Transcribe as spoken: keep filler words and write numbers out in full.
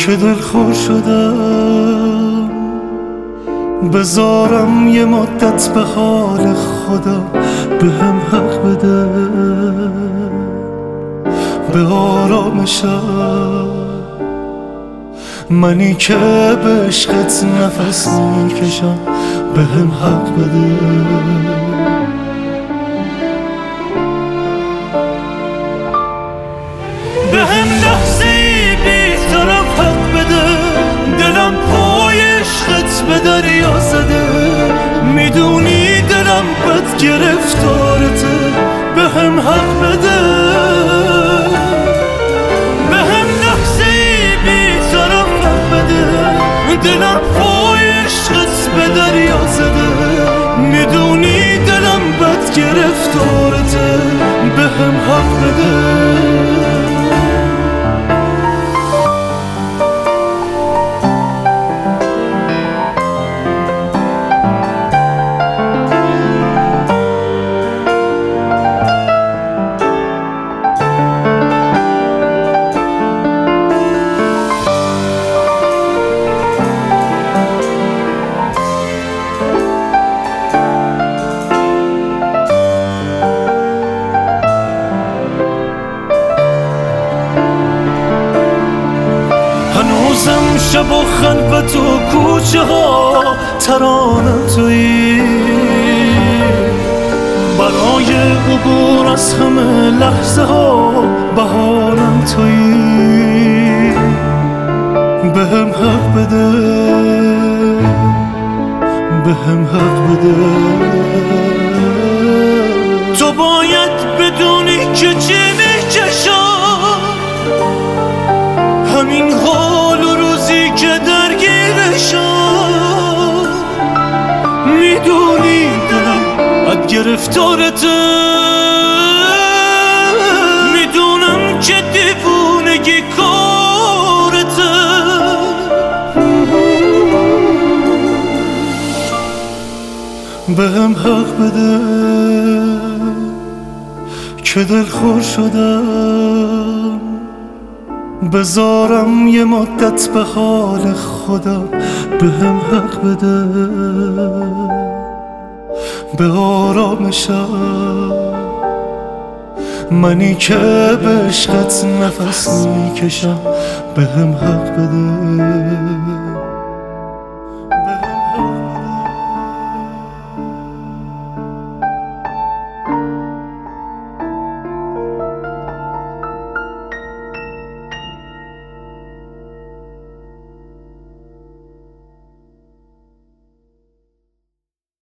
که دلخور شدم، بذارم یه مدت به حال خدا، به هم حق بده به آرامشم. منی که به عشقت نفس میکشم، به هم حق بده. به هم لحظه ای بی طرف حق بده، دلم پای عشقت به دریا زده، میدونی دلم بد گرفتارته، به هم حق بده. به هم لحظه ای بی طرف حق بده، دلم پای عشقت به دریا زده، میدونی دلم بد گرفتارته، به هم حق بده. هنوزم شب و خلوت و کوچه ها ترانم تویی، برای عبور از همه لحظه ها بهانم تویی، به هم حق بده به هم حق بده. تو باید بدونی که چه میکشم، همین حال و روزی که درگیرشم، میدونی دلم بد گرفتارته، میدونم که دیوونگی کارته. به هم حق بده که دلخور شدم، بذارم یه مدت به حال خدا، به هم حق بده به آرامشم. منی که به عشقت نفس میکشم، به هم حق بده.